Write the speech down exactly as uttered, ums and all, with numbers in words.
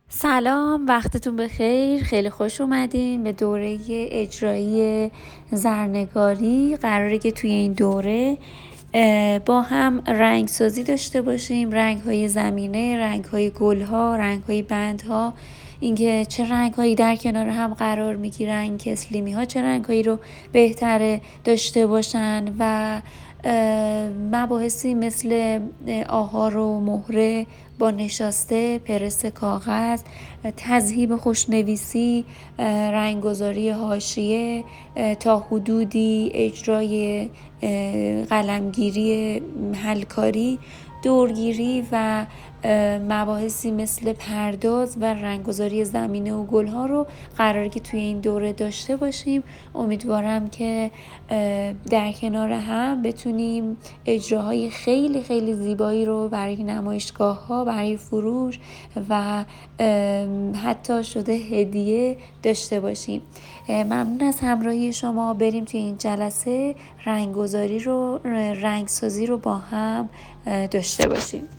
سلام، وقتتون بخیر. خیلی خوش اومدین به دوره اجرایی زرنگاری. قراره که توی این دوره با هم رنگ سازی داشته باشیم، رنگ های زمینه، رنگ های گل ها، رنگ های بند ها، اینکه چه رنگ هایی در کنار هم قرار میگیرن، که اسلیمی ها چه رنگ هایی رو بهتره داشته باشن و مباحثی مثل آهار و مهره با نشاسته، پرس کاغذ، تذهیب خوشنویسی، رنگگذاری حاشیه، تا حدودی اجرای قلمگیری حلکاری، دورگیری و مباحثی مثل پرداز و رنگگذاری زمینه و گلها رو قراره که توی این دوره داشته باشیم. امیدوارم که در کنار هم بتونیم اجراهای خیلی خیلی زیبایی رو برای نمایشگاه ها، برای فروش و حتی شده هدیه داشته باشیم. ممنون از همراهی شما. بریم توی این جلسه رنگگذاری رو، رنگسازی رو با هم داشته باشیم.